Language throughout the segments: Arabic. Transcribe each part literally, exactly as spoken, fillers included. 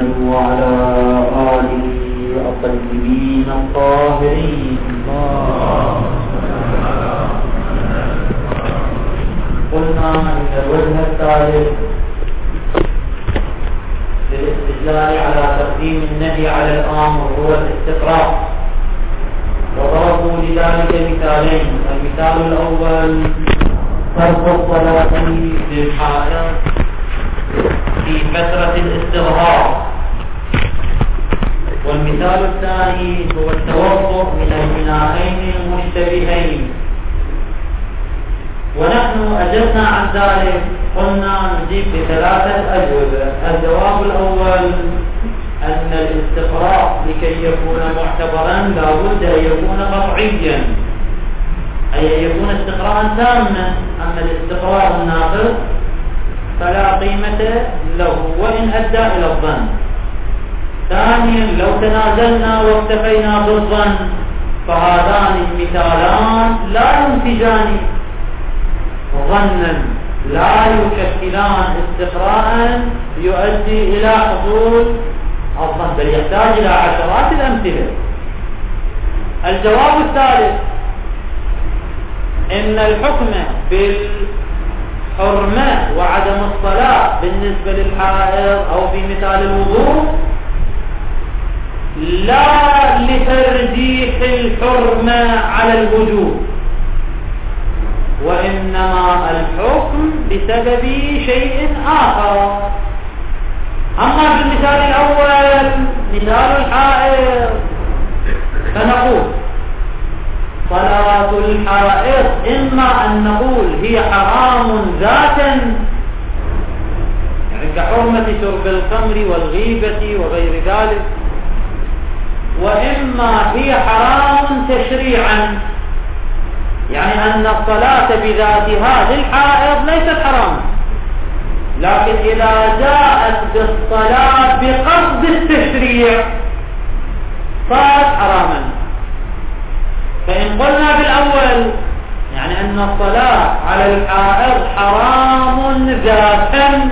محمد وعلى آله الطيبين الطاهرين. قلنا أن الوجه الثالث للاستدلال على تقديم النهي على الآمر هو الاستقراء، وضربوا لذلك مثالين. المثال الأول فرض الصلاة للحائض في فترة الاستظهار، والمثال الثاني هو التوضؤ من البنائين المشتبهين. ونحن أجبنا عن ذلك، قلنا نجيب بثلاثة أجوبة. الجواب الأول أن الاستقراء لكي يكون معتبرا لا بد أن يكون قطعيا، أي أن يكون استقراء تاما. أما الاستقراء الناقص فلا قيمة له وإن أدى إلى الظن. ثانيا لو تنازلنا واكتفينا بالظن فهذان المثالان لا ينتجان ظنا، لا يشكلان استقراء يؤدي إلى حصول الظن، بل يحتاج إلى عشرات الأمثلة. الجواب الثالث إن الحكم بالحرمة وعدم الصلاة بالنسبة للحائض أو في مثال الوضوء لا لترجيح الحرمة على الوجوب، وإنما الحكم بسبب شيء آخر. أما في المثال الأول مثال الحائض فنقول صلاة الحائض إما أن نقول هي حرام ذاتا، يعني كحرمة شرب الخمر والغيبة وغير ذلك، وإما هي حرام تشريعا، يعني أن الصلاة بذاتها للحائض ليست حرام، لكن إذا جاءت بالصلاة بقصد التشريع صارت حراما. فإن قلنا بالأول يعني أن الصلاة على الحائض حرام ذاتا،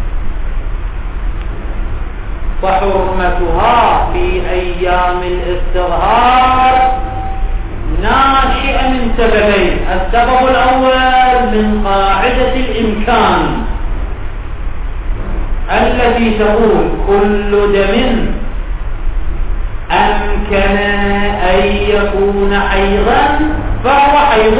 فحرمتها في أيام الاستظهار ناشئة من سببين. السبب الأول من قاعدة الإمكان التي تقول كل دم أمكن أن يكون حيضا فهو حيض.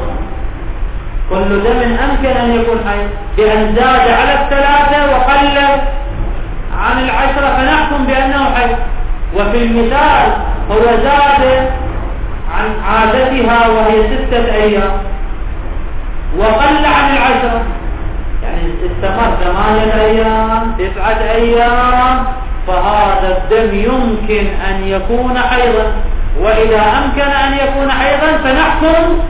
كل دم أمكن أن يكون حيض، بأن زاد على الثلاثة وقل عن العشرة فنحكم بأنه حيض. وفي المثال هو زاد عن عادتها وهي ستة أيام وقل عن العشرة، يعني استمر ثمانية أيام تسعة أيام، فهذا الدم يمكن أن يكون حيضا. وإذا أمكن أن يكون حيضا فنحكم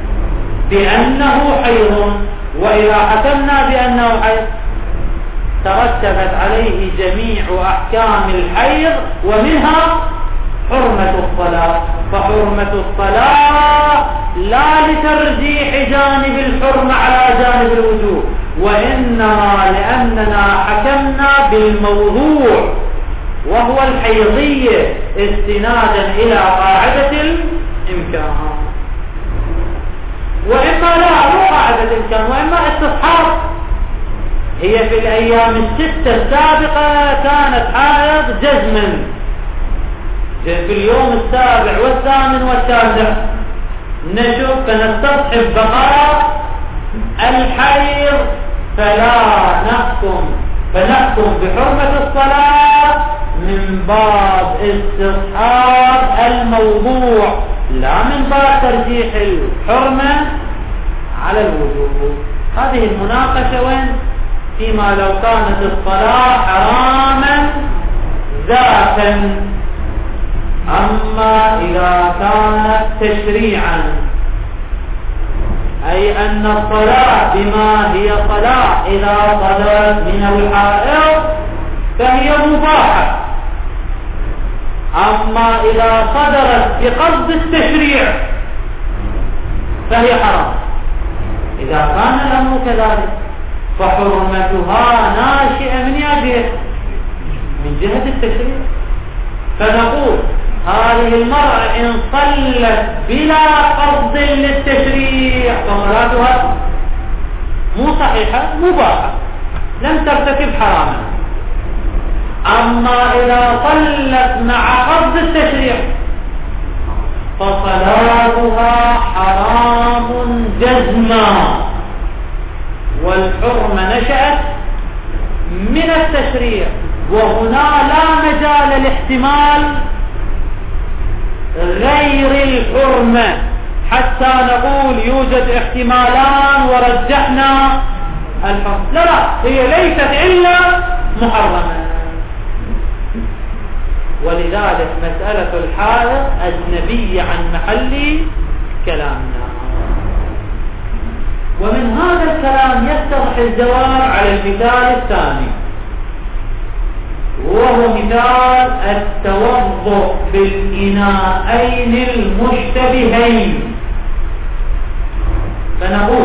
بأنه حيض، وإذا حكمنا بأنه حيض ترتبت عليه جميع أحكام الحيض ومنها حرمة الصلاة. فحرمة الصلاة لا لترجيح جانب الحرمة على جانب الوجوب، وإنما لأننا حكمنا بالموضوع وهو الحيضية استنادا إلى قاعدة الإمكان. وإما لا مو قاعدة الإمكان، وإما استصحاب. هي في الأيام الستة السابقة كانت حائض جزما، في اليوم السابع والثامن والتاسع نشوف فنستصحب بقاء الحيض، فلا نحكم فنحكم بحرمة الصلاة من باب استصحاب الموضوع، لا من باب ترجيح الحرمة على الوجوب. هذه المناقشة وين؟ فيما لو كانت الصلاة حراما ذاتا. أما إذا كانت تشريعا، أي أن الصلاة بما هي صلاة إذا صدرت من الحائض فهي مباحة. أما إذا صدرت بقصد التشريع فهي حرام. إذا كان الأمر كذلك فحرمتها ناشئة من جهة من جهة التشريع. فنقول هذه المرأة إن صلت بلا قصد للتشريع فصلاتها مو صحيحة مباحة، لم ترتكب حراما. أما إذا صلت مع قصد التشريع فصلاتها حرام جزما، والحرمة نشأت من التشريع، وهنا لا مجال لاحتمال غير الحرمة حتى نقول يوجد احتمالان ورجحنا الحرمة. لا لا، هي ليست إلا محرمة. ولذلك مسألة الحائض أجنبية عن محل كلامنا. ومن هذا الكلام يتضح الجواب على المثال الثاني، وهو مثال التوضؤ بالإناءين المشتبهين. فنقول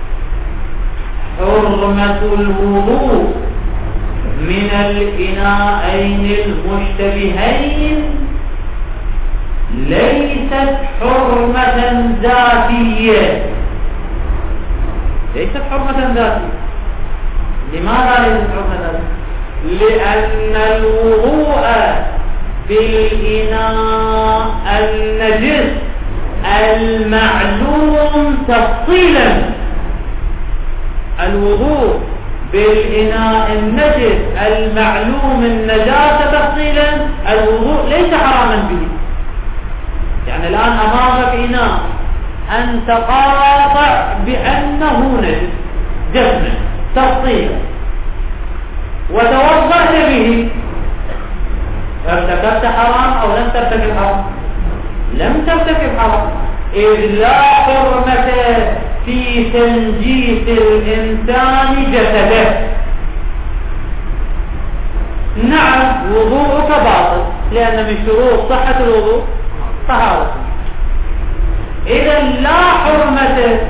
حرمة الوضوء من الإناءين المشتبهين ليست حرمة ذاتية. ليست حرمة ذاتية. لماذا ليست حرمة ذاتية؟ لأن الوضوء بالإناء النجس المعلوم تفصيلا، الوضوء بالإناء النجس المعلوم النجاسة تفصيلا، الوضوء ليس حراما به. يعني الآن أمامك إناء أنت قاطع بأنه نجس جسما تفصيلا وتوضأت به، ارتكبت حرام أو لم ترتكب حرام؟ لم ترتكب حرام، إذ لا حرمة في تنجيس الإنسان جسده. نعم وضوءك باطل، لأن من شروط صحة الوضوء طهارة. إذا لا حرمة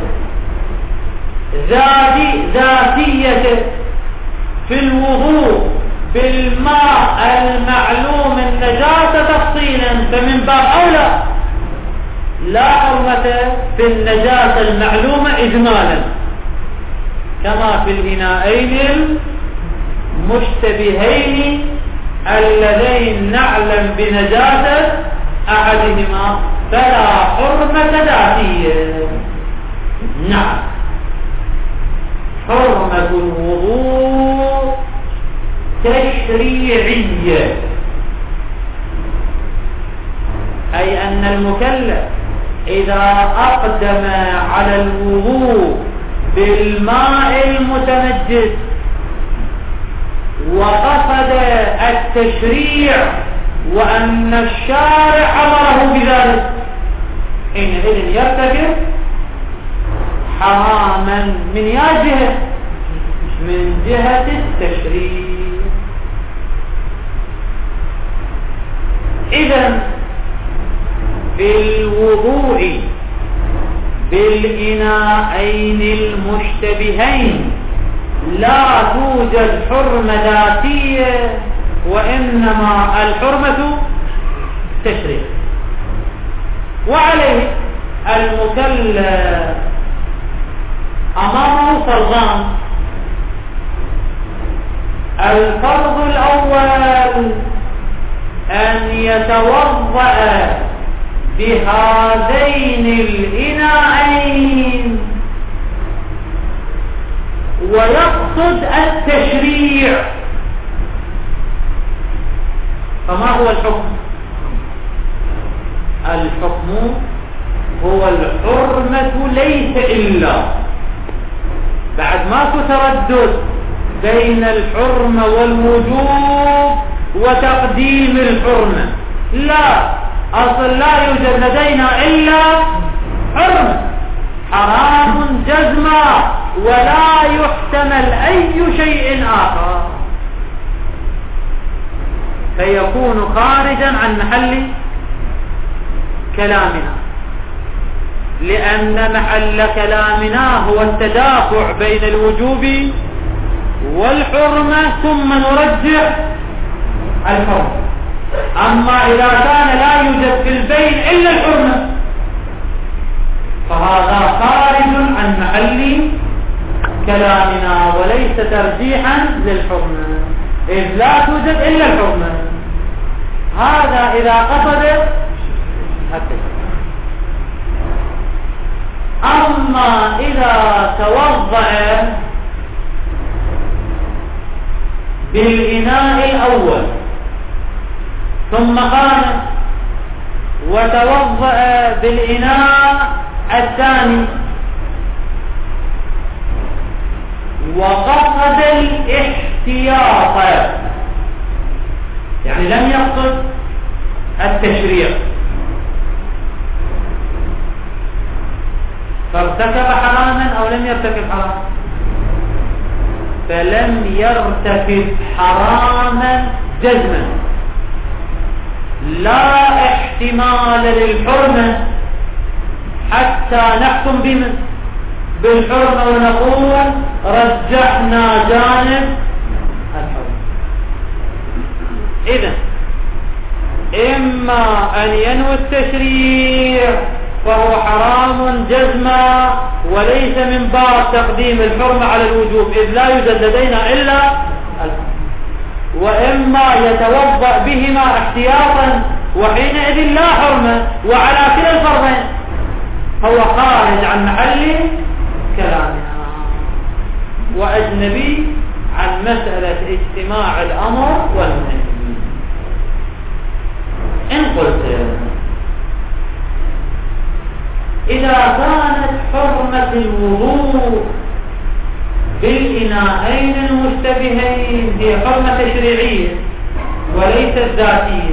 ذاتية في الوضوء بالماء المعلوم النجاسة تفصيلا، فمن باب أولى لا حرمة في النجاسة المعلومة إجمالا، كما في الإناءين المشتبهين اللذين نعلم بنجاسة أحدهما فلا حرمة ذاتية. نعم حرمة الوضوء تشريعية، أي أن المكلف إذا أقدم على الوضوء بالماء المتنجس وقصد التشريع وأن الشارع أمره بذلك، حينئذ يرتكب حراما من يا جهة؟ من جهة التشريع. إذن في الوضوء بالإناءين المشتبهين لا توجد حرمة ذاتية، وإنما الحرمة تشريع. وعليه المكلف أمامه فرضان: الفرض الأول أن يتوضأ بهذين الإناءين ويقصد التشريع. فما هو الحكم؟ الحكم هو الحرمة ليس إلا، بعد ماكو تردد بين الحرمة والوجوب وتقديم الحرمة، لا، أصل لا يوجد لدينا إلا حرمة، حرام جزما ولا يحتمل أي شيء آخر، فيكون خارجا عن محل كلامنا، لأن محل كلامنا هو التدافع بين الوجوب والحرمة، ثم نرجح الحرمة. أما إذا كان لا يوجد في البين إلا الحرمة فهذا خارج عن محل كلامنا وليس ترجيحا للحرمة، إذ لا توجد إلا الحرمة. هذا إذا قصد التشريع. أما إذا توضأ بالإناء الأول ثم قام وتوضأ بالإناء الثاني وقصد الاحتياط، يعني لم يقصد التشريع، فارتكب حراما أو لم يرتكب حراما؟ فلم يرتكب حراما جزما، لا احتمال للحرمة حتى نحكم بمن بالحرمة ونقول رجحنا جانب الحرمة. إذن إما أن ينوي التشريع فهو حرام جزما وليس من باب تقديم الحرمة على الوجوب، إذ لا يوجد لدينا إلا الحرمة، وإما يتوضأ بهما احتياطا وحينئذ لا حرمة، وعلى كلا الفرضين هو خارج عن محل كلامنا وأجنبي عن مسألة اجتماع الأمر والنهي. إن قلت إذا كانت حرمة الوضوء بالإناءين المشتبهين هي حرمة تشريعية وليست ذاتية،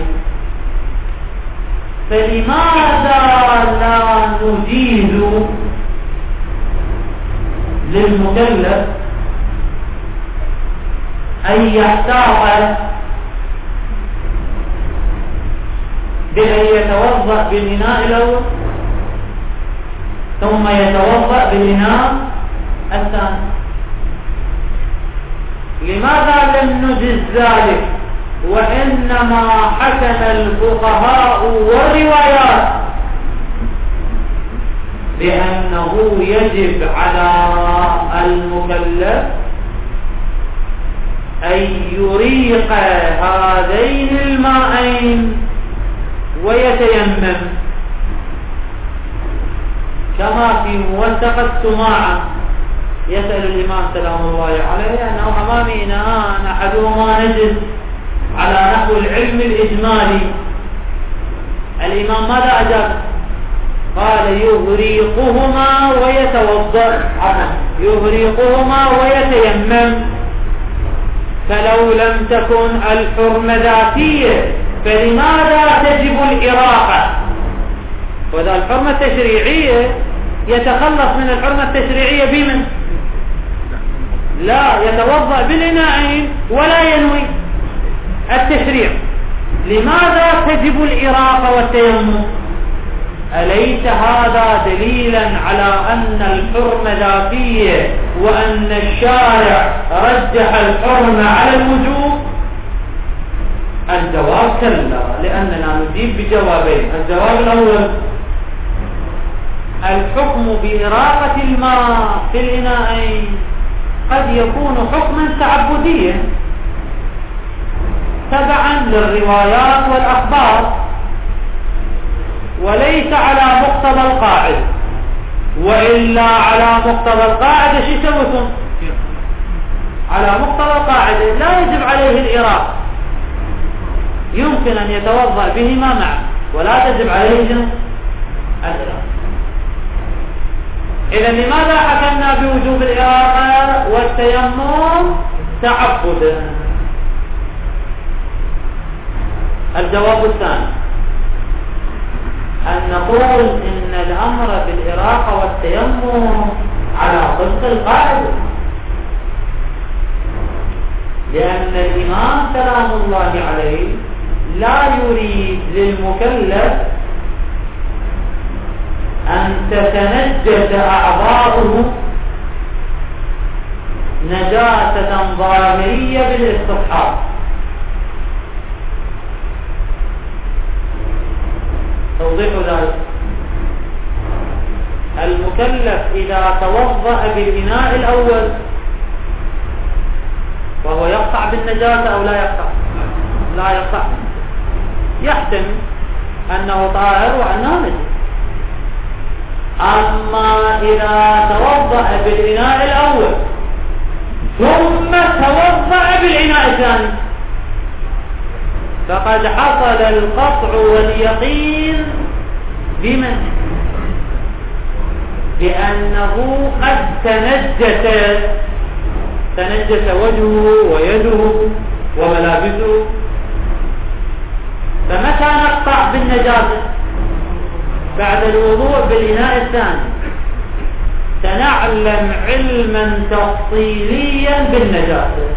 فلماذا لا نجيز للمكلف أن يحتاط بأن يتوضأ بالإناء الأول ثم يتوضأ بالإناء الثاني؟ لماذا لم نجز ذلك وإنما حكم الفقهاء والروايات بأنه يجب على المكلف أن يريق هذين الماءين ويتيمم، كما في موثقة سماعة يسأل الإمام سلام الله عليه أنه أمامي إناءان أحدهما نجس على نحو العلم الإجمالي، الإمام ماذا أجاب؟ قال يهريقهما ويتوضأ، يهريقهما ويتيمم. فلو لم تكن الحرمة ذاتية فلماذا تجب الإراقة؟ وإذا الحرمة التشريعية يتخلص من الحرمة التشريعية بمن؟ لا يتوضأ بالإناءين ولا ينوي التشريع. لماذا تجب الإراقة والتيمم؟ أليس هذا دليلا على أن الحرمة ذاتية وأن الشارع رجح الحرمة على الوجوب؟ الجواب كلا، لأننا نجيب بجوابين. الجواب الأول الحكم بإراقة الماء في الإناءين قد يكون حكما تعبديا تبعا للروايات والأخبار وليس على مقتضى القاعدة، وإلا على مقتضى القاعدة شو يسويكم؟ على مقتضى القاعدة لا يجب عليه الإراقة، يمكن أن يتوضأ بهما معا ولا تجب عليه الإراقة. إذا لماذا حكمنا بوجوب الإراقة والتيمم تعبدا؟ الجواب الثاني أن نقول إن الأمر بالإراقة والتيمم على طبق القاعدة، لأن الإمام سلام الله عليه لا يريد للمكلف أن تتنجس أعضاؤه نجاسة ظاهرية بالاستصحاب، توضيح ذلك: المكلف إذا توضأ بالإناء الأول وهو يقطع بالنجاسة أو لا يقطع؟ لا يقطع، يحتمل أنه طاهر وأنه نجس. أما إذا توضأ بالإناء الأول ثم توضأ بالإناء الثاني فقد حصل القطع واليقين بمن؟ بأنه قد تنجس تنجس وجهه ويده وملابسه. فمتى نقطع بالنجاسة؟ بعد الوضوء بالإناء الثاني سنعلم علما تفصيليا بالنجاسة.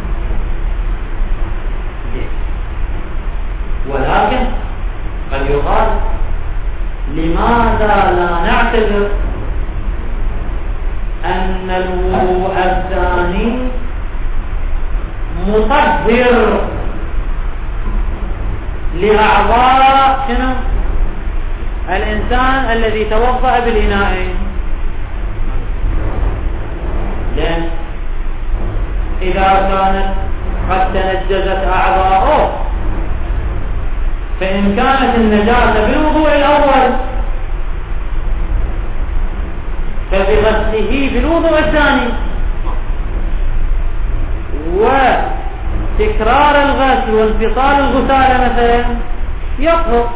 ولكن قد يقال: لماذا لا نعتبر أن الوضوء الثاني مطهر لأعضاء شنو؟ الإنسان الذي توضأ بالإناءين؟ لأن إذا كانت قد تنجزت أعضاؤه فإن كانت النجاسة بالوضوء الأول فبغسله بالوضوء الثاني، وتكرار الغسل وانفصال الغسالة مثلا يطهر.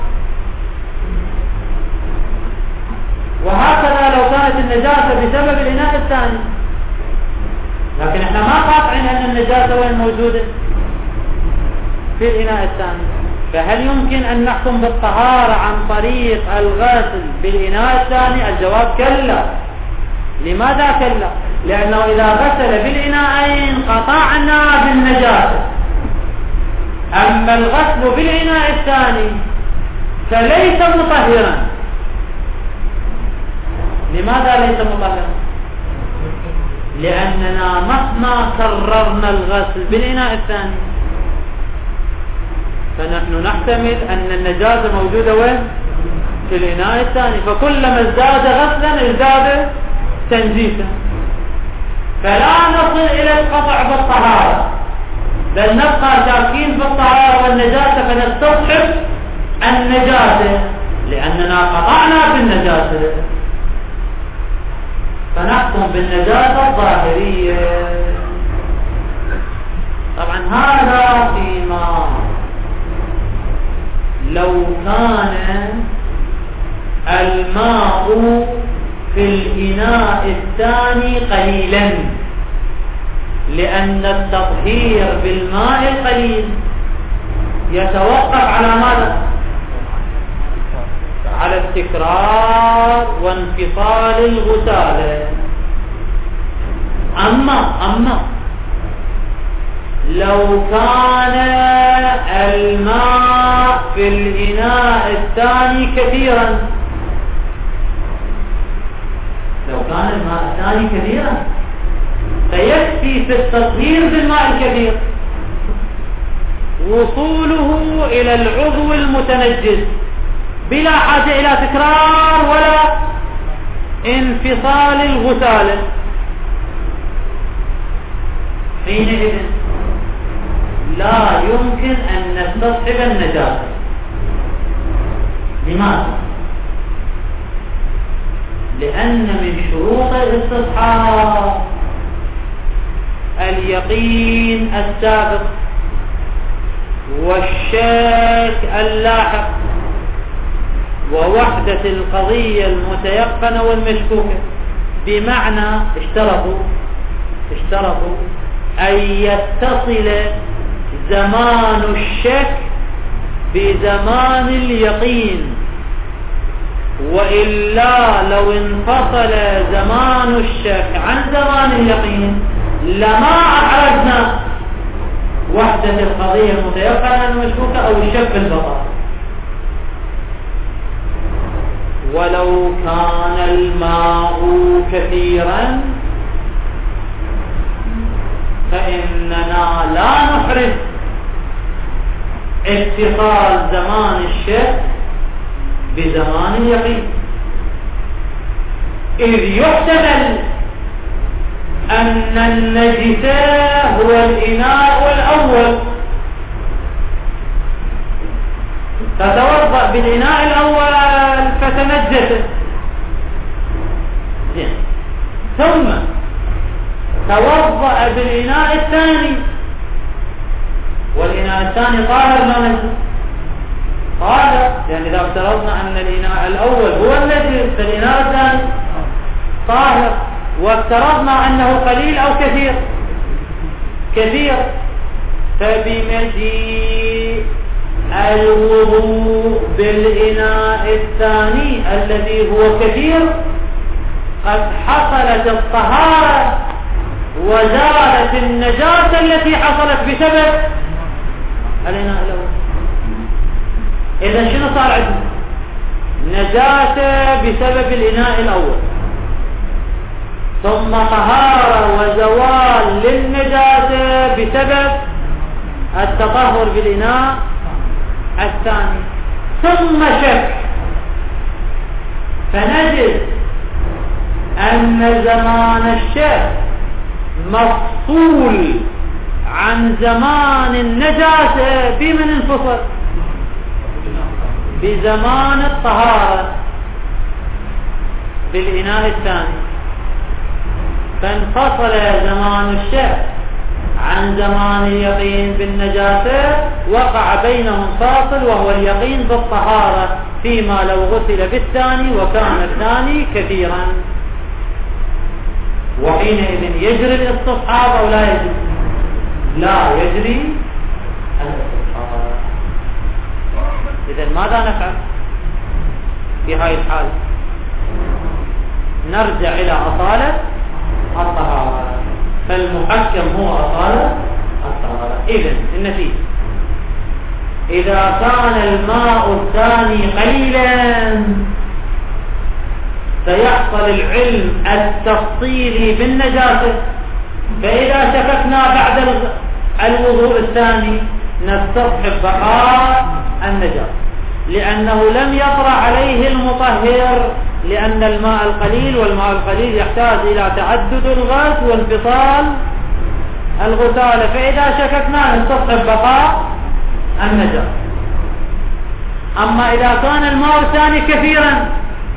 وهكذا لو كانت النجاسة بسبب الإناء الثاني. لكن احنا ما قاطعين أن النجاسة وين موجودة؟ في الإناء الثاني. فهل يمكن أن نحكم بالطهارة عن طريق الغسل بالإناء الثاني؟ الجواب كلا. لماذا كلا؟ لأنه إذا غسل بالإناءين قطعنا بالنجاسة. أما الغسل بالإناء الثاني فليس مطهرا. لماذا ليس مطهرا؟ لأننا مهما كررنا الغسل بالإناء الثاني فنحن نحتمل أن النجاسة موجودة وين؟ في الإناء الثاني. فكلما ازداد غسلا ازداد تنجيسا. فلا نصل إلى القطع بالطهارة، بل نبقى شاكين بالطهارة والنجاسة فنستصحب النجاسة لأننا قطعنا بالنجاسة، فنحكم بالنجاسة الظاهرية. طبعا هذا فيما لو كان الماء في الإناء الثاني قليلا، لأن التطهير بالماء القليل يتوقف على ماذا؟ على التكرار وانفصال الغسالة. أما أما لو كان الماء في الإناء الثاني كثيرا، لو كان الماء الثاني كثيرا فيكفي في التطهير بالماء الكثير وصوله إلى العضو المتنجس بلا حاجة إلى تكرار ولا انفصال الغسالة. حينئذ لا يمكن أن نستصحب النجاسة. لماذا؟ لأن من شروط الاستصحاب اليقين السابق والشك اللاحق ووحدة القضية المتيقنة والمشكوكة. بمعنى اشترطوا اشترطوا أن يتصل زمان الشك بزمان اليقين، وإلا لو انفصل زمان الشك عن زمان اليقين لما أحرزنا وحدة القضية المتيقنة المشكوكة أو الشك بالبطل. ولو كان الماء كثيرا فإننا لا نحرز اتصال زمان الشك بزمان اليقين، إذ يحتمل أن النجس هو الإناء الأول، فتوضأ بالإناء الأول فتنجس، ثم توضأ بالإناء الثاني، والإناء الثاني طاهر لا نجس، طاهر، يعني إذا افترضنا أن الإناء الأول هو النجس فالإناء الثاني طاهر، وافترضنا أنه قليل أو كثير كثير، فبمجيء الوضوء بالإناء الثاني الذي هو كثير قد حصلت الطهارة وزالت النجاسة التي حصلت بسبب الإناء الأول. إذا شنو صار عندنا؟ نجاسة بسبب الإناء الأول، ثم طهارة وزوال للنجاسة بسبب التطهر بالإناء الثاني، ثم شك، فنجد أن زمان الشك مفصول عن زمان النجاسة بمن انفصل؟ بزمان الطهارة بالإناء الثاني، فانفصل زمان الشك عن زمان اليقين بالنجاسة، وقع بينهم فاصل وهو اليقين بالطهارة، فيما لو غسل بالثاني وكان الثاني كثيرا، وحينئذ يجري الاستصحاب أو لا يجري؟ لا يجري الاستصحاب. إذن ماذا نفعل في هذه الحالة؟ نرجع إلى أصالة الطهارة، فالمحكم هو أصالة الطهارة. إذن النتيجة إذا كان الماء الثاني قليلا سيحصل العلم التفصيلي بالنجاسة، فإذا شككنا بعد الوضوء الثاني نستصحب بقاء النجاسة، لأنه لم يطرأ عليه المطهر، لأن الماء القليل، والماء القليل يحتاج إلى تعدد الغسل وانفصال الغسالة، فإذا شككنا نستصحب بقاء النجاسة. أما إذا كان الماء الثاني كثيرا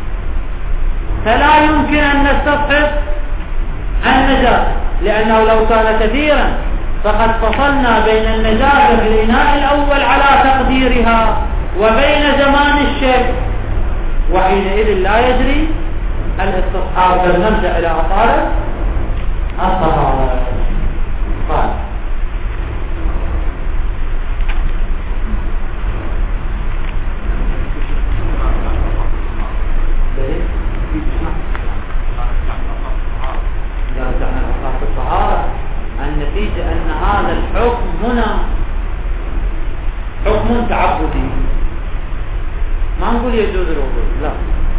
فلا يمكن أن نستصحب النجاسة، لأنه لو كان كثيرا فقد فصلنا بين النجاسة في الإناء الأول على تقديرها وبين زمان الشك، وحينئذ لا يجري الاستصحاب، بل نرجع إلى أصالة الطهارة. قال النتيجة أن هذا الحكم هنا حكم تعبدي، ما نقول يجوز الوضوء، لا،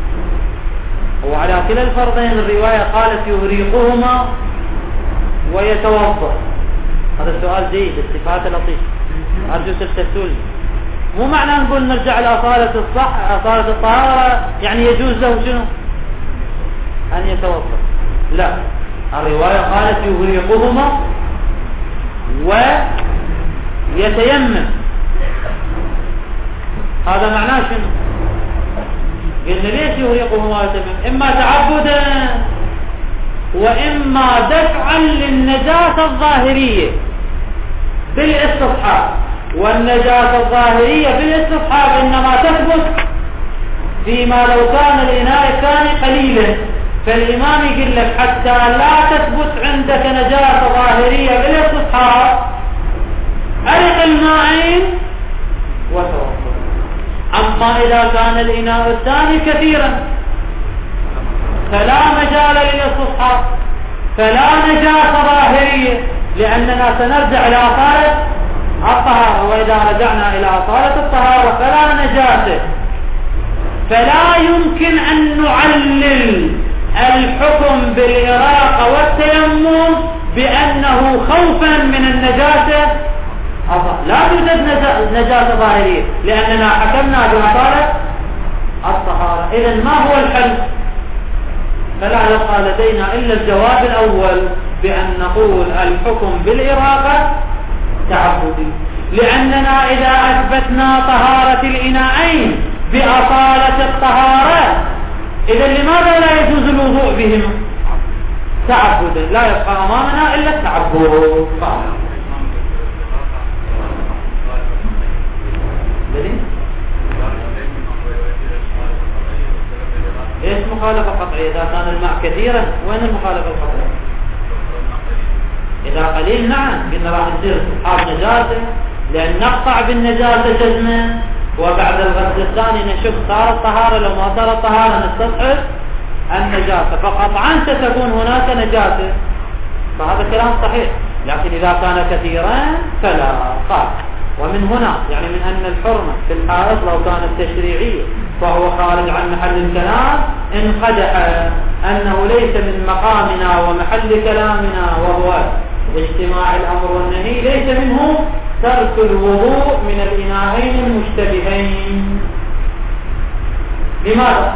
وعلى كلا الفرضين الرواية قالت يهريقهما ويتوضأ. هذا السؤال جيد، استفادة لطيف، أرجو تستفسرني. مو معنى نقول نرجع لأصالة الصح أصالة الطهارة يعني يجوز له شنو؟ أن يتوضأ، لا، الرواية قالت يهريقهما ويتيمم، هذا معناه شنو؟ قلنا ليش يهريقهما ويتيمم؟ إما تعبدا وإما دفعا للنجاسة الظاهرية بالاستصحاب، والنجاسة الظاهرية بالاستصحاب إنما تثبت فيما لو كان الإناء الثاني قليلا، فالإمام يقول لك حتى لا تثبت عندك نجاسة ظاهرية بالاستصحاب أرق الماءين وتوضأ. أما إذا كان الإناء الثاني كثيرا فلا مجال للاستصحاب، فلا نجاسة ظاهرية، لأننا سنرجع إلى أصالة الطهارة، وإذا رجعنا إلى أصالة الطهارة فلا نجاسة، فلا يمكن أن نعلل الحكم بالإراقة والتيمم بأنه خوفا من النجاسة، لا توجد نجاسة ظاهرية، لأننا حكمنا بأصالة الطهارة. إذن ما هو الحل؟ فلا يبقى لدينا إلا الجواب الأول بأن نقول الحكم بالإراقة تعبدي، لأننا إذا أثبتنا طهارة الإناءين بأصالة الطهارة إذن لماذا لا يجوز الوضوء بهما؟ تعبدا، لا يبقى أمامنا إلا التعبد. ايش مخالفة قطعية؟ إذا كان الماء كثيرا وين المخالفة القطعية؟ إذا قليل نعم قلنا راح تصير استصحاب نجاسة، لأن نقطع بالنجاسة جزما وبعد الغسل الثاني نشوف صارت طهارة، لو ما صارت طهارة نستصحب النجاسة، فقطعا ستكون هناك نجاسة، فهذا كلام صحيح. لكن إذا كان كثيرا فلا قال. ومن هنا يعني من أن الحرمة في الحائط لو كانت تشريعية فهو خارج عن محل الكلام، انقدح أنه ليس من مقامنا ومحل كلامنا وهو اجتماع الأمر والنهي، ليس منه ترك الوضوء من الإناءين المشتبهين. لماذا؟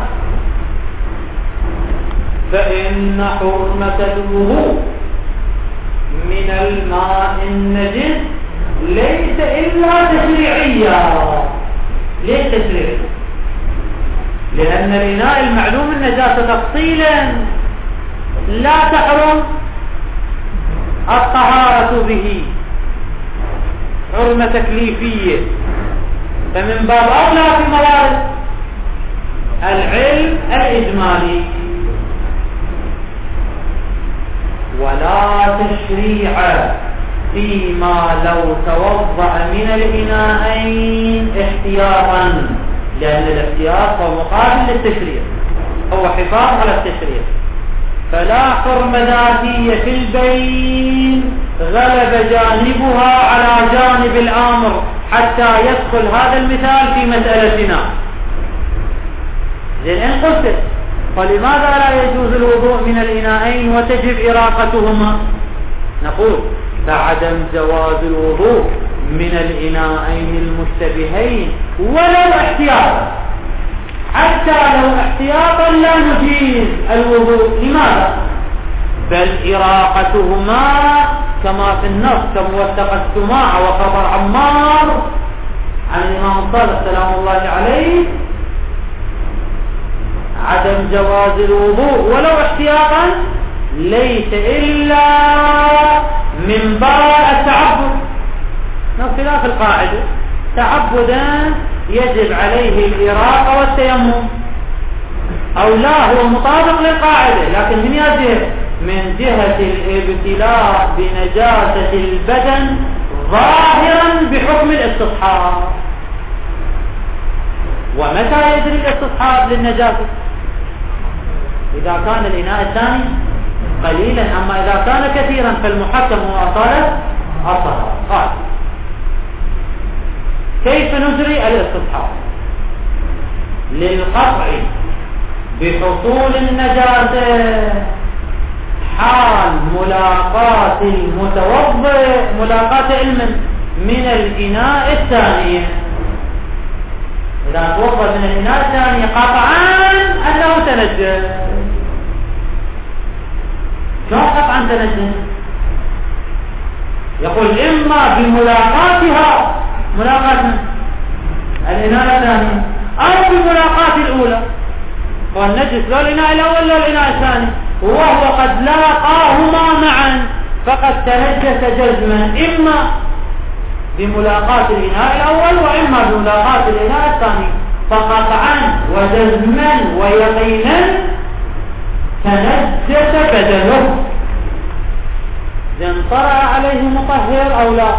فإن حرمة الوضوء من الماء النجس ليس إلا تشريعية. ليس تشريعية؟ لأن الإناء المعلوم النجاسة تفصيلا لا تحرم الطهارة به، حرمة تكليفية، فمن باب أولى في موارد العلم الإجمالي. ولا تشريع فيما لو توضأ من الإناءين احتياطا، لأن الاحتياط هو مقابل للتشريع، هو حفاظ على التشريع. فلا حرمة ذاتية في البين غلب جانبها على جانب الآمر حتى يدخل هذا المثال في مسألتنا. زين إن قلت فلماذا لا يجوز الوضوء من الإناءين وتجب إراقتهما؟ نقول فعدم جواز الوضوء من الإناءين المشتبهين ولو احتياطا، حتى لو احتياطا لا نجيز الوضوء. لماذا؟ بل إراقتهما كما في النص كموثق السماع وخبر عمار عن الإمام الصادق سلام الله عليه عدم جواز الوضوء ولو احتياطا ليس إلا من باب التعبد، خلاف القاعدة تعبدا يجب عليه الإراقة والتيمم، أو لا هو مطابق للقاعدة لكن من جهة من جهة الابتلاء بنجاسة البدن ظاهرا بحكم الاستصحاب. ومتى يجري الاستصحاب للنجاسة؟ إذا كان الإناء الثاني قليلا، أما إذا كان كثيرا فالمحكم هو أصالة الطهارة. قال كيف نجري الاستصحاب؟ للقطع بحصول النجاسة حال ملاقاة المتوضئ ملاقاة علم من الإناء الثاني. إذا توضأ من الإناء الثاني قطعا أنه تنجس. شو قطعا تنجس؟ يقول إما بملاقاتها ملاقاة الإناء الثاني أو بملاقاة الأولى، والنجس لا الإناء الأول لا الإناء الثاني، وهو قد لاقاهما معا فقد تنجس جزما، إما بملاقاة الإناء الأول وإما بملاقاة الإناء الثاني، فقطعا وجزما ويقينا تنجس بدنه. إذن طرأ عليه مطهر أو لا؟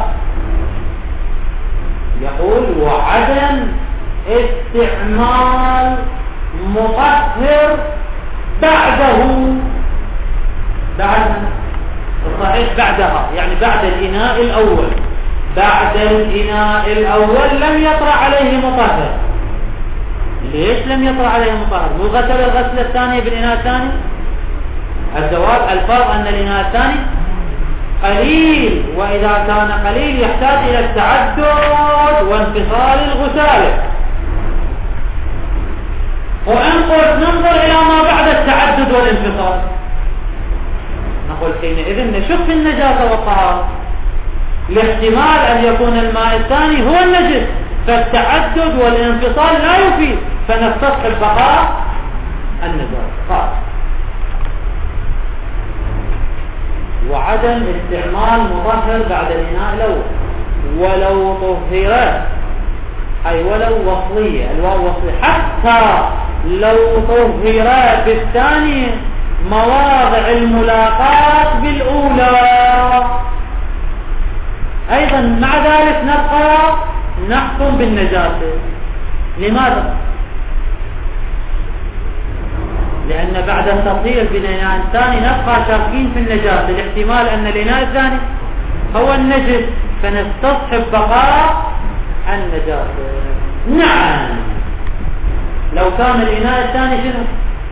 يقول وعدم استعمال مطهر بعده، بعد الصحيح بعدها يعني بعد الإناء الأول، بعد الإناء الأول لم يطرأ عليه مطهر. ليش لم يطرأ عليه مطهر؟ مو غسل الغسلة الثانية بالإناء الثاني؟ الجواب الفرق أن الإناء الثاني قليل، وإذا كان قليل يحتاج إلى التعدد وانفصال الغسالة. وإن قلت ننظر إلى ما بعد التعدد والانفصال، نقول حينئذ نشك في النجاسة والطهارة، لاحتمال أن يكون الماء الثاني هو النجس، فالتعدد والانفصال لا يفيد، فنستصحب بقاء النجاسة. وعدم استعمال مطهر بعد الإناء الأول ولو طهرت، أي ولو وصلية، الواو وصلية، حتى لو طهرت بالثاني مواضع الملاقاة بالأولى أيضا، مع ذلك نبقى نحكم بالنجاسة. لماذا؟ لأن بعد التطهير بالإناء الثاني نبقى شاكين في النجاسة، لاحتمال أن الإناء الثاني هو النجس، فنستصحب بقاء النجاسة. نعم، لو كان الإناء الثاني شنو؟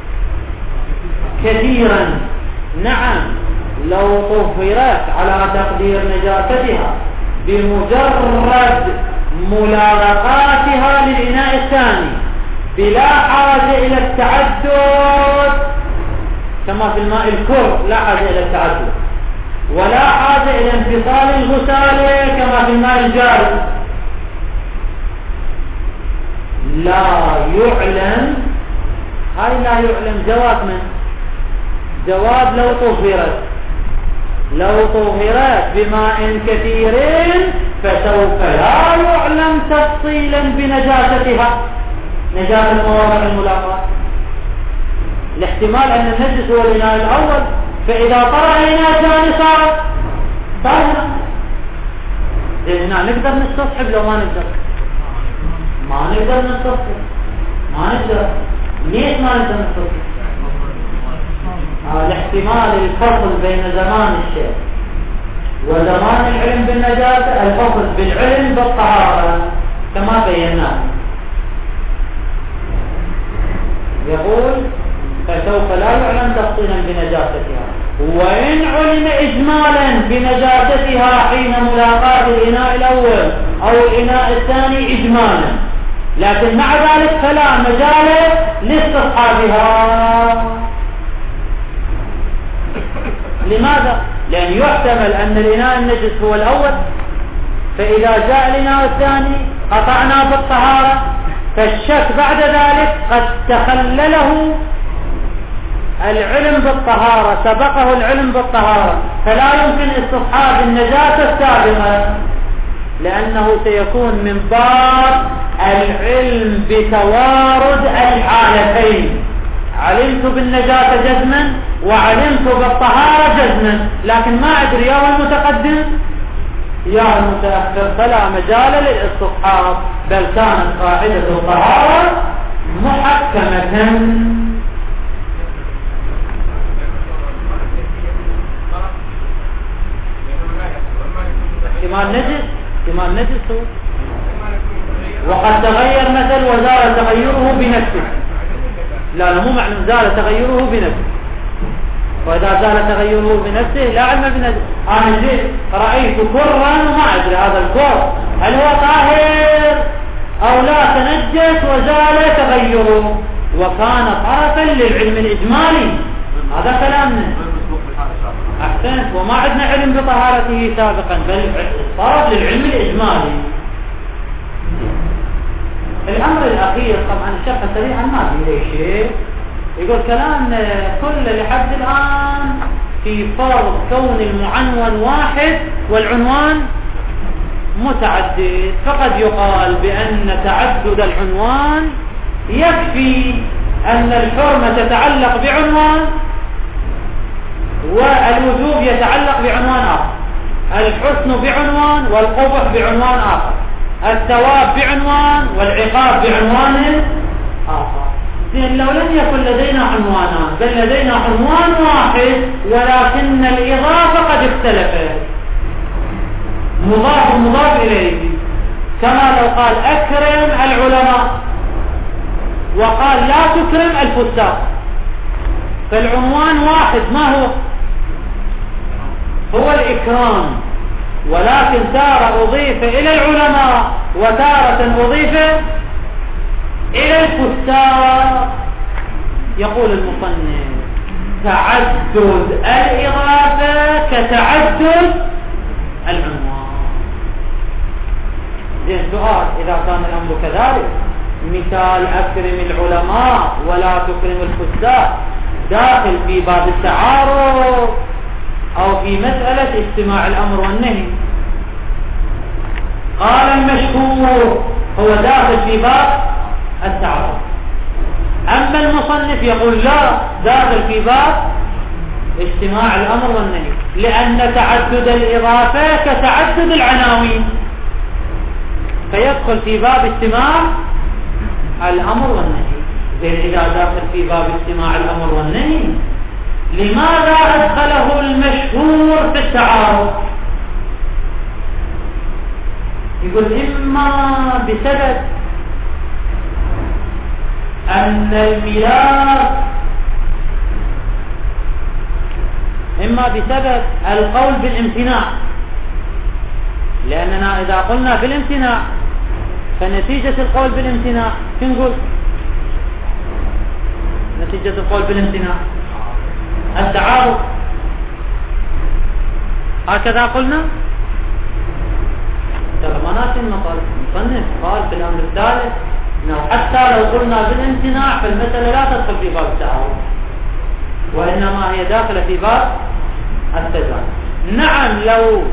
كثيرا، نعم، لو طهرت على تقدير نجاستها بمجرد ملاقاتها للإناء الثاني بلا حاجة إلى التعدد، كما في الماء الكر لا حاجة إلى التعدد، ولا حاجة إلى انفصال الغسالة كما في الماء الجاري، لا يعلم، هاي لا يعلم جواب من جواب لو طهرت، لو طهرت بماء كثير فسوف لا يعلم تفصيلا بنجاستها، نجاسة مواضع الملاقاة، الاحتمال أن النجس هو الإناء الأول، فإذا طرأ الإناء الثاني صار طاهرا. هنا نقدر نستصحب لو ما نقدر؟ ما نقدر نستصحب، ما نقدر. ليش ما نقدر نستصحب؟ الاحتمال الفصل بين زمان الشيء وزمان العلم بالنجاسة، الفصل بالعلم بالطهارة كما بينا. يقول فسوف لا يعلم تفصيلا بنجاستها، وإن علم إجمالا بنجاستها حين ملاقاة الإناء الأول أو الإناء الثاني إجمالا، لكن مع ذلك فلا مجال لاستصحابها. لماذا؟ لأن يحتمل أن الإناء النجس هو الأول، فإذا جاء الإناء الثاني قطعنا بالطهارة، فالشك بعد ذلك قد تخلله العلم بالطهارة، سبقه العلم بالطهارة، فلا يمكن استصحاب النجاسة السابقة، لأنه سيكون من باب العلم بتوارد الحالتين، علمت بالنجاسة جزما وعلمت بالطهارة جزما، لكن ما أدري يا المتقدم يا المتأخر، فلا مجال للاستصحاب، بل كانت قاعدة الطهارة محكمة. احتمال نجس، احتمال نجس، وقد تغير مثل وزال تغيره بنفسه، لا لا مو معنى زال تغيره بنفسه، وإذا زال تغيره بنفسه لا علم بنفسه. أنا جيت رأيت كرا وما أدري هذا الكر هل هو طاهر أو لا، تنجس وزال تغيره وكان طرفا للعلم الإجمالي، هذا كلامنا. أحسنت، وما عندنا علم بطهارته سابقا، بل طرف للعلم الإجمالي. الأمر الأخير طبعا الشرح سريعا ما في ليه شيء، يقول كلام كل لحد الآن في فرض كون المعنون واحد والعنوان متعدد، فقد يقال بأن تعدد العنوان يكفي أن الحرمة تتعلق بعنوان والوجوب يتعلق بعنوان آخر، الحسن بعنوان والقبح بعنوان آخر، الثواب بعنوان والعقاب بعنوان آخر. لأن لو لم يكن لدينا عنوانان بل لدينا عنوان واحد ولكن الإضافة قد اختلفت، مضاف مضاف إليه، كما لو قال أكرم العلماء وقال لا تكرم الفساق، فالعنوان واحد ما هو؟ هو الإكرام، ولكن تارة أضيف إلى العلماء وتارة أضيف إلى الفساق. يقول المصنف تعدد الإضافة كتعدد العنوان. زين سؤال، إذا كان الأمر كذلك مثال أكرم العلماء ولا تكرم الفساق داخل في باب التعارض أو في مسألة اجتماع الأمر والنهي؟ قال المشهور هو داخل في باب التعارض، أما المصنف يقول لا، داخل في باب اجتماع الأمر والنهي، لأن تعدد الإضافة كتعدد العناوين، فيدخل في باب اجتماع الأمر والنهي. زين إذا داخل في باب اجتماع الأمر والنهي، لماذا أدخله المشهور في التعارض؟ يقول إما بسبب أن الميراث، إما بسبب القول بالامتناع، لأننا إذا قلنا بالامتناع فنتيجة القول بالامتناع شو نقول؟ نتيجة القول بالامتناع التعارض، هكذا قلنا. ترى ما ناسي المطالب، المصنف قال في الأمر الثالث إنه حتى لو قلنا بالامتناع فالمسألة لا تدخل في باب التعارض، وإنما هي داخلة في باب التزاحم. نعم لو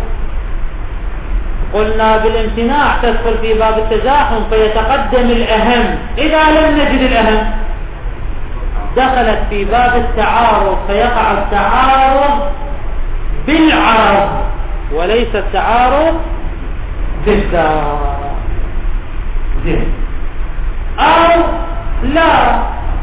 قلنا بالامتناع تدخل في باب التزاحم فيتقدم الأهم، إذا لم نجد الأهم دخلت في باب التعارض فيقع التعارض بالعرض وليس التعارض بالذات. زين. أو لا،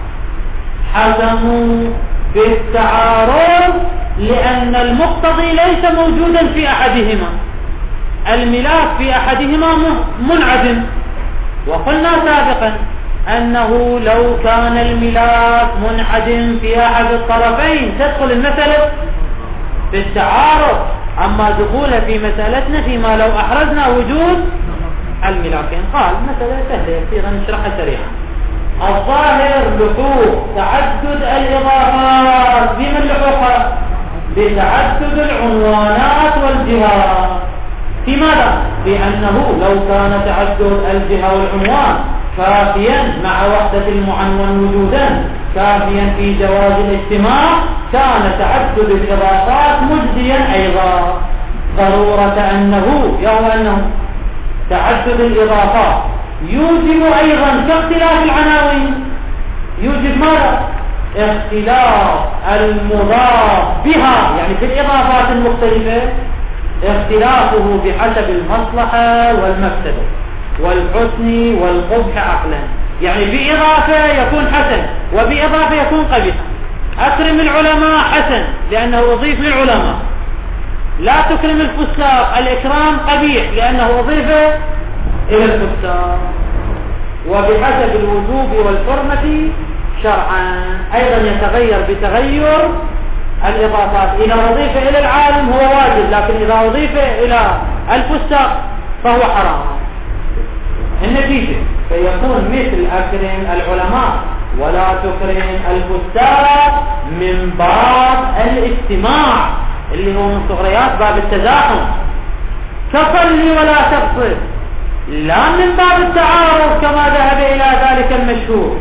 حزموا بالتعارض لأن المقتضي ليس موجودا في أحدهما، الملاك في أحدهما منعدم، وقلنا سابقا أنه لو كان الملاك منعدم في أحد الطرفين تدخل المسألة في التعارض. أما دخول في مسألتنا فيما لو أحرزنا وجود الملاكين، قال مسألة سهلة يصير نشرحها سريعا. الظاهر لحوق تعدد الإضافات، بمن لحوقها؟ بتعدد العنوانات والجهات. في ماذا؟ بأنه لو كان تعدد الجهة والعنوان كافيا مع وحدة المعنون وجودا كافيا في جواز الاجتماع، كان تعدد الإضافات مجديا أيضا. ضرورة أنه يوم أنه تعدد الإضافات يوجب أيضا كاختلاف العناوين، يوجب ماذا؟ اختلاف المضاف بها، يعني في الإضافات المختلفة اختلافه بحسب المصلحة والمفسدة والحسن والقبح عقلا. يعني بإضافة يكون حسن وبإضافة يكون قبيح. أكرم العلماء حسن لأنه أضيف للعلماء، لا تكرم الفساق الإكرام قبيح لأنه أضيف إلى الفساق. وبحسب الوجوب والحرمة شرعا أيضا يتغير بتغير الإضافات. إذا أضيف إلى العالم هو واجب، لكن إذا أضيف إلى الفساق فهو حرام. النتيجة فيكون مثل أكرم العلماء ولا تكرم الفساق من باب الاجتماع اللي هو من صغريات باب التزاحم، تصلي ولا تقصد، لا من باب التعارض كما ذهب إلى ذلك المشهور،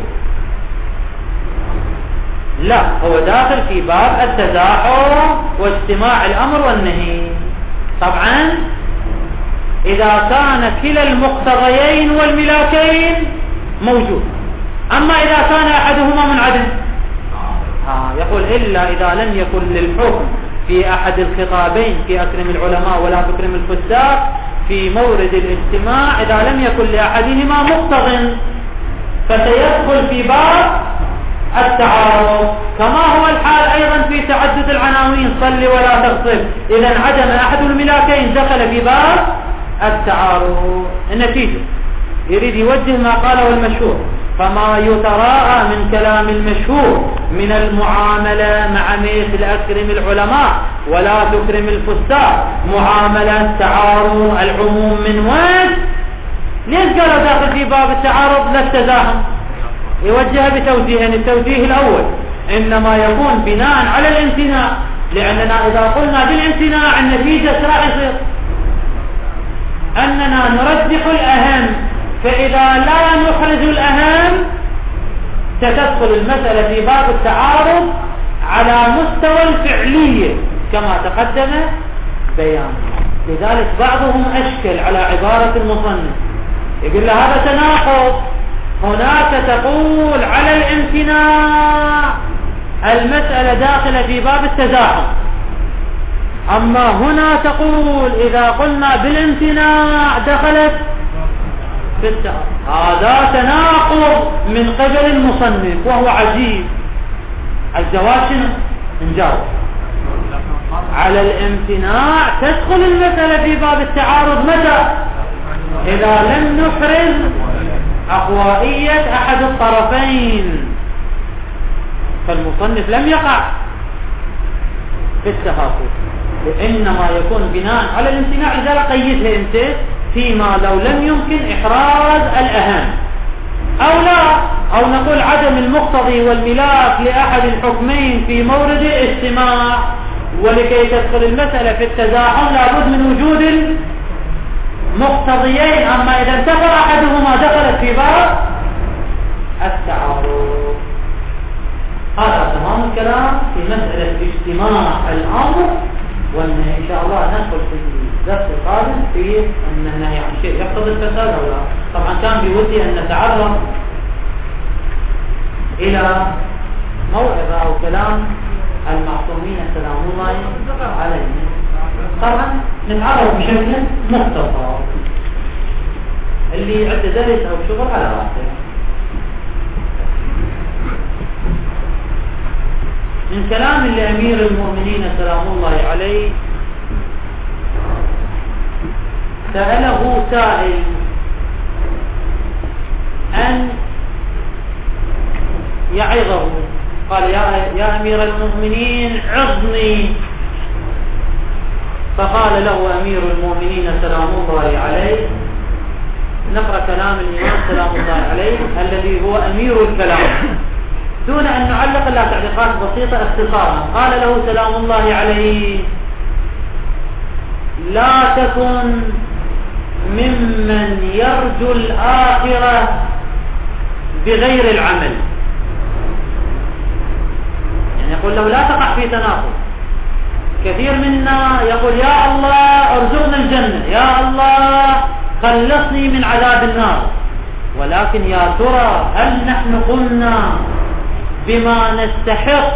لا، هو داخل في باب التزاحم واجتماع الأمر والنهي. طبعا إذا كان كلا المقتضيين والملاكين موجود. أما إذا كان أحدهما منعدم آه يقول إلا إذا لم يكن للحكم في أحد الخطابين في أكرم العلماء ولا تكرم الفساق في مورد الاجتماع، إذا لم يكن لأحدهما مقتض فسيدخل في باب التعارض، كما هو الحال أيضا في تعدد العناوين صل ولا تغصب. إذا انعدم أحد الملاكين دخل في باب التعارض. النتيجة يريد يوجه ما قاله المشهور، فما يتراءى من كلام المشهور من المعاملة مع مثل أكرم العلماء ولا تكرم الفساق معاملة تعارض العموم من وين؟ ليش قالوا داخل في باب التعارض لا التزاحم؟ يوجه بتوجيهين. التوجيه الأول إنما يكون بناء على الامتناع، لأننا إذا قلنا بالامتناع النتيجة راح يصير أننا نرجح الأهم، فإذا لا نخرج الأهم ستدخل المسألة في باب التعارض على مستوى الفعلية كما تقدم بيان. لذلك بعضهم أشكل على عبارة المصنف، يقول له هذا تناقض، هناك تقول على الامتناع المسألة داخلة في باب التزاحم، أما هنا تقول إذا قلنا بالامتناع دخلت في التعارض. هذا تناقض من قبل المصنف وهو عجيب. الجواب شنو؟ نجاوب على الامتناع تدخل المسألة في باب التعارض متى؟ إذا لم نفرز عقوائية أحد الطرفين، فالمصنف لم يقع في التهافت، وإنما يكون بناء على الامتناع. إذا قيدها أنت فيما لو لم يمكن إحراز الأهم أو لا، أو نقول عدم المقتضي والملاك لأحد الحكمين في مورد الاجتماع، ولكي تدخل المسألة في التزاحم لابد من وجود المقتضيين، أما إذا انتفى أحدهما دخلت في باب التعارض. هذا تمام الكلام في مسألة اجتماع الأمر، وأن إن شاء الله ندخل في الدرس القادم في أن النهي عن شيء يقتضي الفساد أو لا. طبعا كان بودي أن نتعرض إلى موعظة أو كلام المعصومين سلام الله عليهم، طبعا نتعرض بشكل مختصر، اللي عنده درس أو شغل على راسه. من كلام لأمير المؤمنين سلام الله عليه، سأله سائل أن يعظه، قال يا, يا أمير المؤمنين عظني، فقال له أمير المؤمنين سلام الله عليه، نقرأ كلام الإمام سلام الله عليه الذي هو أمير الكلام دون أن نعلق إلا تعليقات بسيطة اختصارا. قال له سلام الله عليه: لا تكن ممن يرجو الآخرة بغير العمل. يعني يقول له لا تقع في تناقض. كثير منا يقول يا الله ارزقنا الجنة، يا الله خلصني من عذاب النار، ولكن يا ترى هل نحن قلنا بما نستحق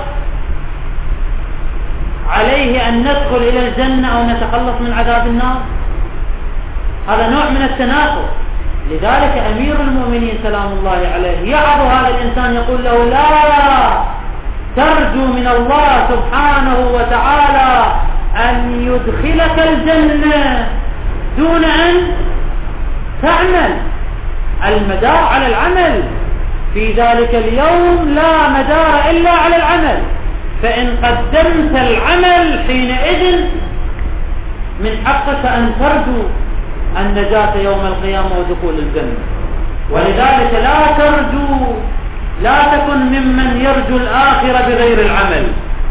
عليه أن ندخل إلى الجنة أو نتخلص من عذاب النار؟ هذا نوع من التناقض. لذلك أمير المؤمنين سلام الله عليه يعظ هذا الإنسان، يقول له لا ترجو من الله سبحانه وتعالى أن يدخلك الجنة دون أن تعمل. المدار على العمل في ذلك اليوم، لا مدار إلا على العمل، فإن قدمت العمل حينئذ من حقك أن ترجو النجاة يوم القيامة ودخول الجنة. ولذلك لا ترجو، لا تكن ممن يرجو الآخرة بغير العمل،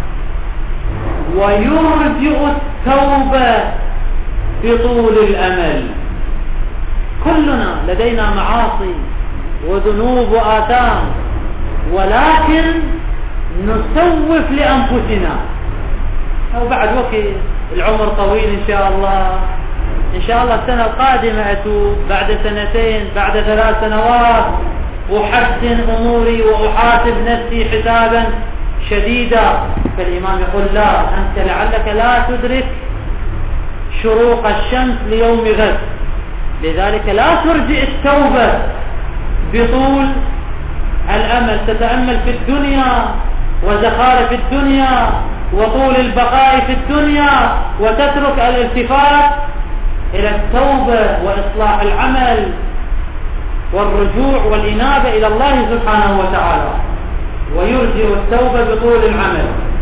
ويرجئ التوبة بطول الأمل. كلنا لدينا معاصي وذنوب وآثام، ولكن نسوف لأنفسنا، أو بعد وقت العمر طويل إن شاء الله، إن شاء الله السنة القادمة أتوب، بعد سنتين، بعد ثلاث سنوات أحسن أموري وأحاسب نفسي حسابا شديدا. فالإمام يقول لا، أنت لعلك لا تدرك شروق الشمس ليوم غد، لذلك لا ترجئ التوبة بطول الأمل، تتأمل في الدنيا وزخارف الدنيا وطول البقاء في الدنيا، وتترك الالتفات إلى التوبة وإصلاح العمل والرجوع والإنابة إلى الله سبحانه وتعالى، ويرجئ التوبة بطول العمل.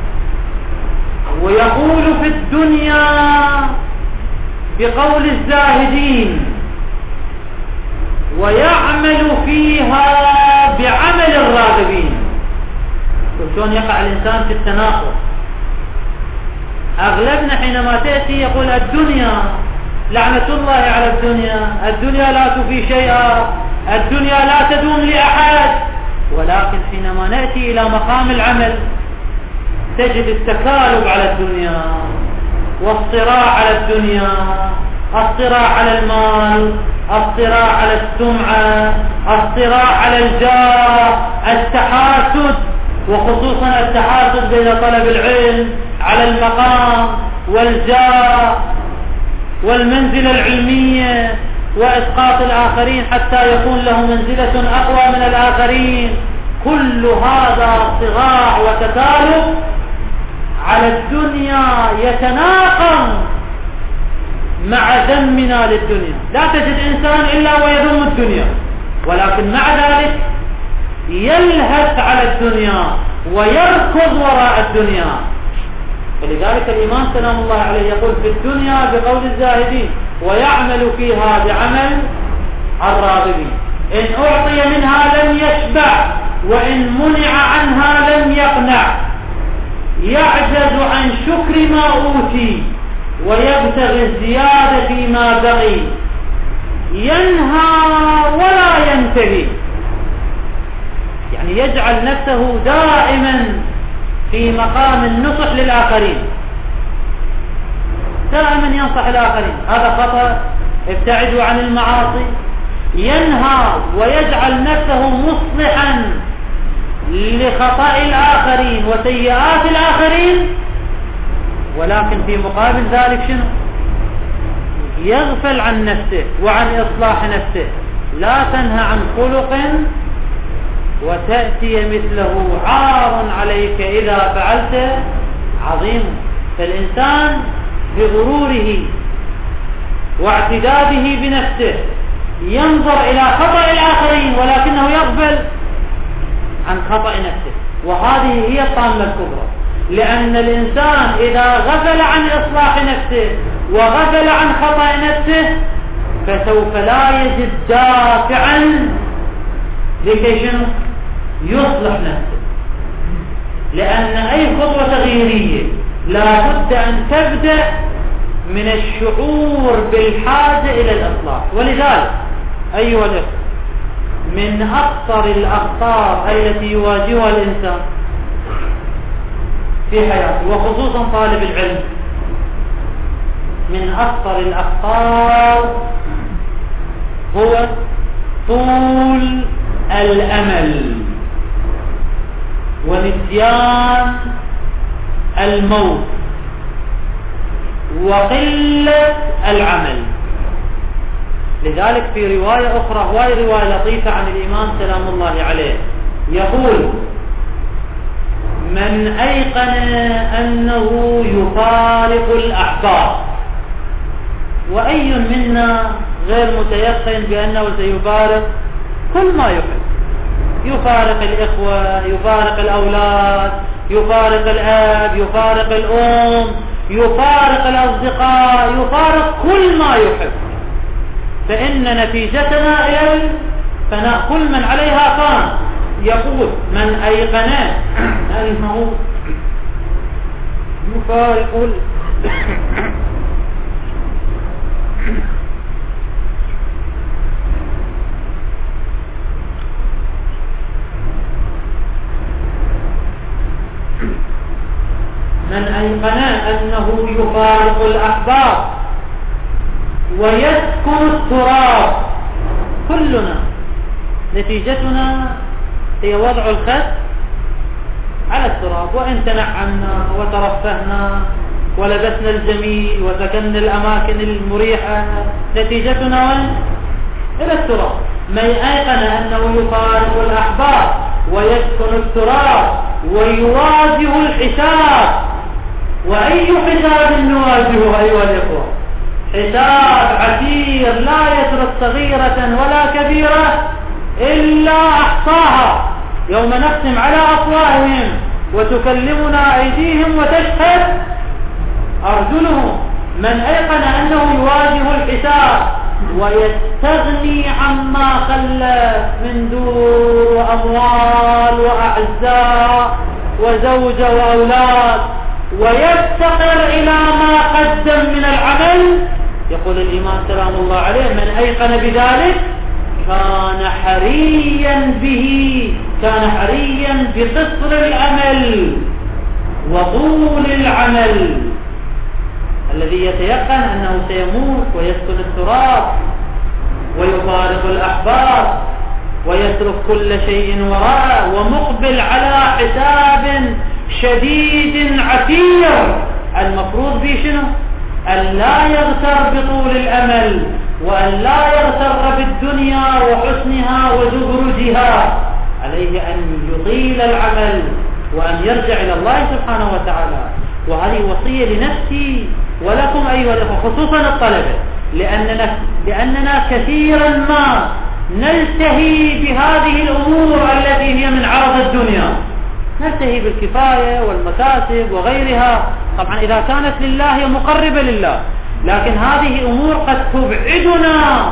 ويقول في الدنيا بقول الزاهدين، ويعمل فيها بعمل للراغبين. وشون يقع الإنسان في التناقض؟ أغلبنا حينما تأتي يقول الدنيا لعنة الله على الدنيا، الدنيا لا تفي شيئا، الدنيا لا تدوم لأحد. ولكن حينما نأتي إلى مقام العمل تجد التكالب على الدنيا والصراع على الدنيا، الصراع على المال، الصراع على السمعة، الصراع على الجاه، التحاسد، وخصوصا التحاسد بين طلب العلم على المقام والجاه والمنزلة العلمية، وإسقاط الآخرين حتى يكون له منزلة أقوى من الآخرين. كل هذا صراع وتكالب على الدنيا يتناقض مع ذمنا للدنيا. لا تجد إنسان إلا ويذم الدنيا، ولكن مع ذلك يلهث على الدنيا ويركض وراء الدنيا. ولذلك الإمام سلام الله عليه يقول في الدنيا بقول الزاهدين ويعمل فيها بعمل الراغبين. إن أعطي منها لم يشبع، وإن منع عنها لم يقنع، يعجز عن شكر ما أوتي ويبتغي الزيادة فيما بقي، ينهى ولا ينتهي. يعني يجعل نفسه دائما في مقام النصح للآخرين، دائما ينصح الآخرين هذا خطأ، ابتعدوا عن المعاصي، ينهى ويجعل نفسه مصلحا لخطأ الآخرين وسيئات الآخرين. ولكن في مقابل ذلك شنو؟ يغفل عن نفسه وعن إصلاح نفسه. لا تنهى عن خلق وتأتي مثله عار عليك إذا فعلت عظيم. فالإنسان بغروره واعتداده بنفسه ينظر إلى خطأ الآخرين ولكنه يغفل عن خطأ نفسه، وهذه هي الطامة الكبرى. لأن الإنسان إذا غفل عن إصلاح نفسه وغفل عن خطأ نفسه فسوف لا يجد دافعا لكي شنو؟ يصلح نفسه. لأن أي خطوة تغييرية لا بد أن تبدأ من الشعور بالحاجة إلى الإصلاح. ولذلك أيها الأخوة، من أخطر الأخطار التي يواجهها الإنسان في حياته وخصوصا طالب العلم، من أخطر الأخطار هو طول الأمل ونسيان الموت وقلة العمل. لذلك في رواية أخرى، وهي رواية لطيفة عن الإمام سلام الله عليه، يقول: من أيقن أنه يفارق الأحباب. وأي منا غير متيقن بأنه سيفارق كل ما يحب، يفارق الإخوة، يفارق الأولاد، يفارق الأب، يفارق الأم، يفارق الأصدقاء، يفارق كل ما يحب. فإن نتيجتنا إلى الفناء، كل من عليها فان. يقول: من أيقن أنه يفارق من أيقن أنه يفارق الأحباب ويسكن التراب. كلنا نتيجتنا هي وضع الخد على التراب، وإن تنعمنا وترفهنا ولبسنا الجميل وسكننا الأماكن المريحة نتيجتنا وين؟ إلى التراب. من أيقن أنه يفارق الأحباب ويسكن التراب ويواجه الحساب. وأي حساب نواجهه أيها الإخوة؟ حساب عسير لا يترك صغيرة ولا كبيرة إلا أحصاها. يوم نختم على أفواههم وتكلمنا أيديهم وتشهد أرجلهم. من أيقن أنه يواجه الحساب ويستغني عما خلف من دور وأموال وأعزاء وزوجة وأولاد، ويفتقر إلى ما قدم من العمل. يقول الإمام سلام الله عليه: من أيقن بذلك كان حريا به، كان حريا بقصر العمل وطول العمل. الذي يتيقن أنه سيموت ويسكن التراب ويفارق الأحباب ويترك كل شيء وراءه ومقبل على حساب شديد عسير، المفروض به شنو؟ أن لا يغتر بطول الأمل، وأن لا يغتر بالدنيا وحسنها وزبرجها. عليه أن يطيل العمل وأن يرجع إلى الله سبحانه وتعالى. وهذه وصية لنفسي ولكم أيها الأخوة، خصوصا الطلبة، لأننا, لأننا كثيرا ما نلتهي بهذه الأمور التي هي من عرض الدنيا، نلتهي بالكفاية والمكاسب وغيرها. طبعا إذا كانت لله هي مقربة لله، لكن هذه أمور قد تبعدنا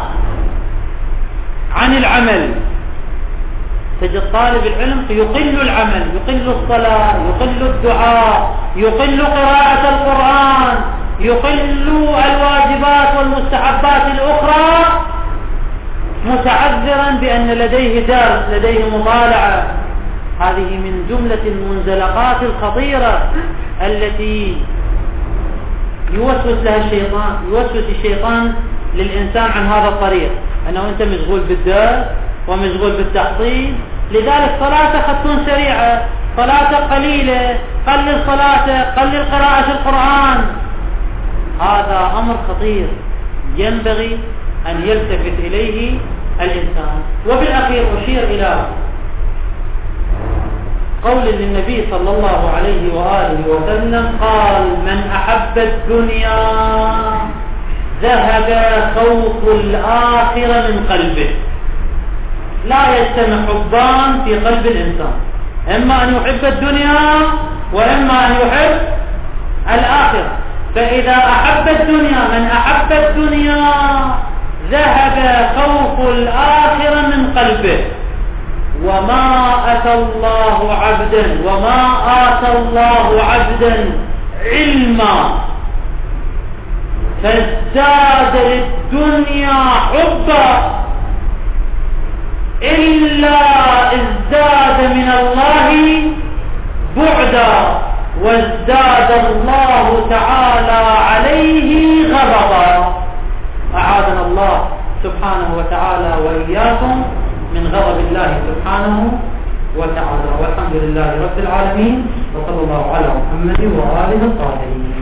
عن العمل. تجد طالب العلم يقل العمل، يقل الصلاة، يقل الدعاء، يقل قراءة القرآن، يقل الواجبات والمستحبات الأخرى، متعذرا بأن لديه درس، لديه مطالعة. هذه من جملة المنزلقات الخطيرة التي يوسوس لها الشيطان، يوسوس الشيطان للإنسان عن هذا الطريق، أنه أنت مشغول بالدرس ومشغول بالتحصيل، لذلك صلاتك تكون سريعة، صلاتك قليلة، قلل صلاتك، قلل قراءة القرآن. هذا أمر خطير ينبغي أن يلتفت إليه الإنسان. وبالأخير أشير إلى قول للنبي صلى الله عليه وآله وسلم قال: من أحب الدنيا ذهب خوف الآخرة من قلبه. لا يجتمع حبان في قلب الإنسان، إما أن يحب الدنيا وإما أن يحب الآخرة. فإذا أحب الدنيا، من أحب الدنيا ذهب خوف الآخرة من قلبه. وما أتى الله عبدا وما آتى الله عبدا علما فازداد للدنيا حبا إلا ازداد من الله بعدا وازداد الله تعالى عليه غضبا. أعاذنا الله سبحانه وتعالى وإياكم من غضب الله سبحانه وتعالى. والحمد لله رب العالمين، وصلى الله على محمد وآله الطاهرين.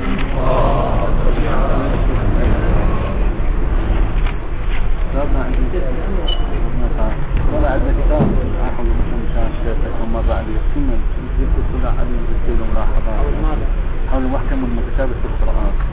ولا عندنا كتاب أحد مشان شيخ وما بعد السنة يذكر كل حديث يذكر ملاحظات حول محكم المتشابه في القرآن.